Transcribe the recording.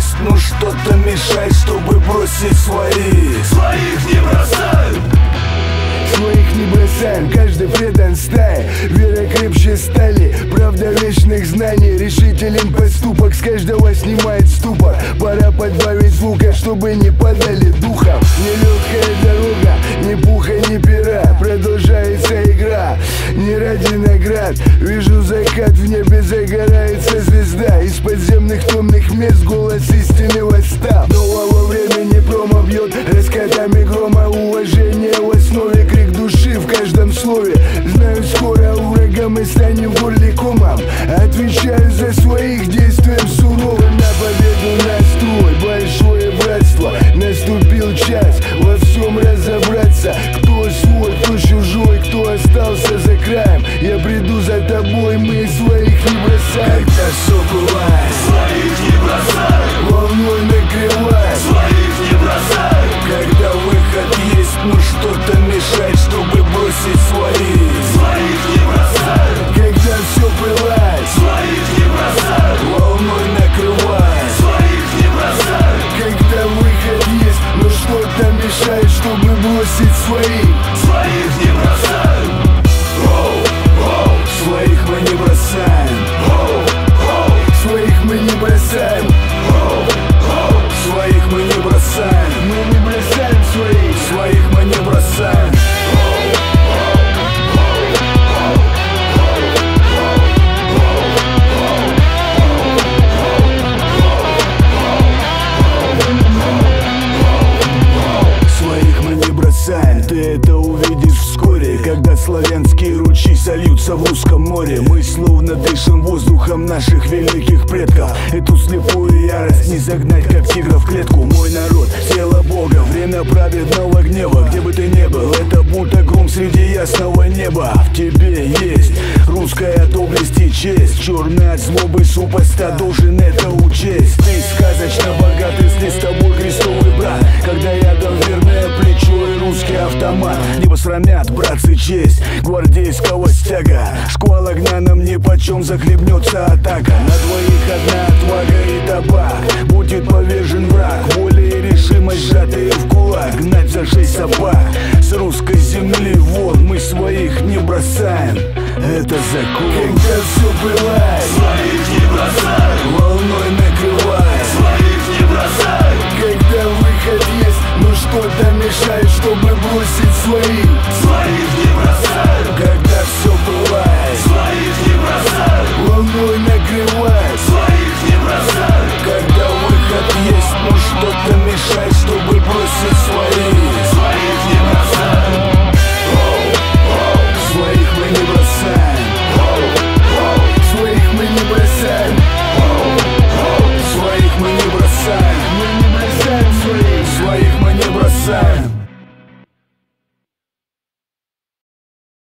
есть, но что-то мешает, чтобы бросить своих. Своих не бросают. Своих не бросаем, каждый предан стае. Вера крепче стали, правда вечных знаний. Решителен поступок, с каждого снимает ступор. Пора подбавить звука, чтобы не падали духом. Нелегкая дорога, ни пуха, ни пера. Продолжается игра, не ради наград. Вижу закат, в небе загорается звезда. Из подземных темных мест голос истины восстал. Нового времени промо бьет раскатами грома. Уважение в основе, крик души в каждом слове. Знаю, скоро у врага мы станем горликомом. Отвечаю за своих действием суровым. На победу настрой, большое братство. Наступил час во всем разобраться. Кто свой, кто чужой, кто остался за краем. Я приду за тобой, мы своих не бросаем. Когда все бывает, Своих не бросают. волной накрывает. Своих не бросают. Когда выход есть, но что-то мешает, чтобы бросить своих. Своих не бросают. Когда все бывает, Своих не бросают. волной накрывает. Своих не бросают. Когда выход есть, но что-то мешает, чтобы бросить своих. Своих не бросают. Своих мы не бросаем. Своих мы не бросаем. Своих мы не бросаем. Мы не бросаем своих. Своих мы не бросаем. Своих мы не бросаем. Ты это увидишь вскоре, когда славянские ручьи сольются в русском море. Мы словно дышим воздухом наших великих предков. Эту слепую ярость не загнать, как тигра в клетку. Мой народ, тело Бога, время праведного гнева. Где бы ты ни был, это будто гром среди ясного неба. В тебе есть русская доблесть и честь. Черный от злобы супостат должен это учесть. Ты сказочно богат, если с тобой крестовый брат. Когда рядом верное плечо и русский автомат. Не посрамят, братцы, честь гвардейского стяга. Шквал огня нам нипочем, захлебнется атака. На двоих одна отвага и табак. Будет повержен враг, воля и решимость сжатые в кулак. Гнать за 6 собак с русской земли вон. Мы своих не бросаем, это закон. Когда все бывает, Своих не бросают. волной накрывает. Своих не бросают. Когда выход есть, но что-то мешает, чтобы бросить своих. Своих не